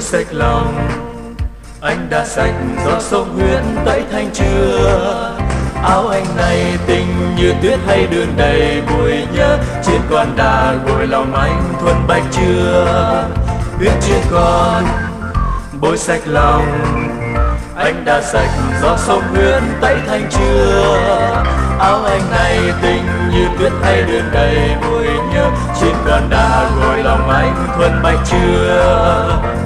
bôi sạch lòng. Anh đã sạch giọt sông huyết tẩy thanh chưa? Áo anh này tình như tuyết hay đường đầy bụi nhớ. Trên con đà gội lòng anh thuần bạch chưa? Huyết chưa còn bôi sạch lòng. Anh đã sạch giọt sông huyết tẩy thanh chưa? Áo anh này tình như tuyết hay đường đầy bụi nhớ. Trên con đà gội lòng anh thuần bạch chưa?